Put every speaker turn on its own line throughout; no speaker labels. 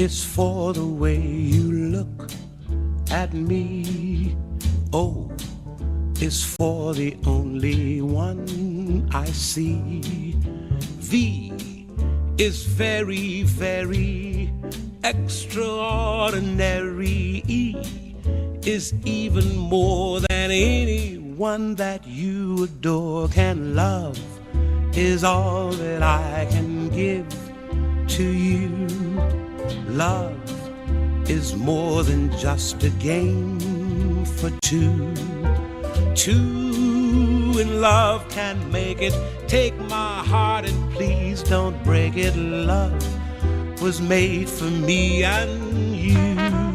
is for the way you look at me. O is for the only one I see. V is very, very extraordinary. E is even more than anyone that you adore can love, is all that I can give to you. Love is more than just a game for two. Two in love can make it. Take my heart and please don't break it. Love was made for me and you.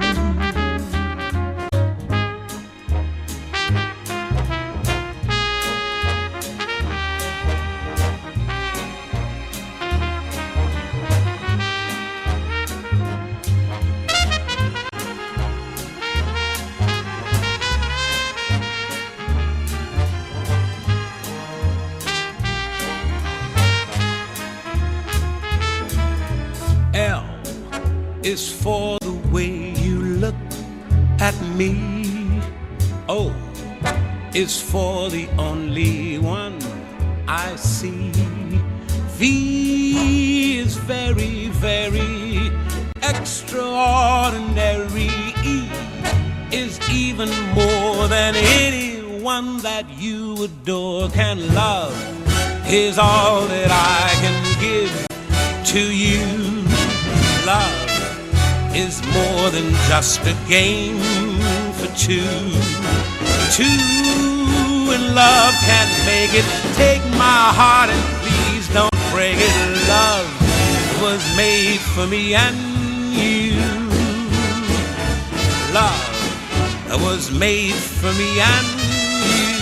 L is for the way you look at me. O is for the only one I see. V is very, very extraordinary. E is even more than anyone that you adore can love, is all that I can give to you. Love is more than just a game for two. Two in love can make it. Take my heart and please don't break it. Love was made for me and you. Love was made for me and you.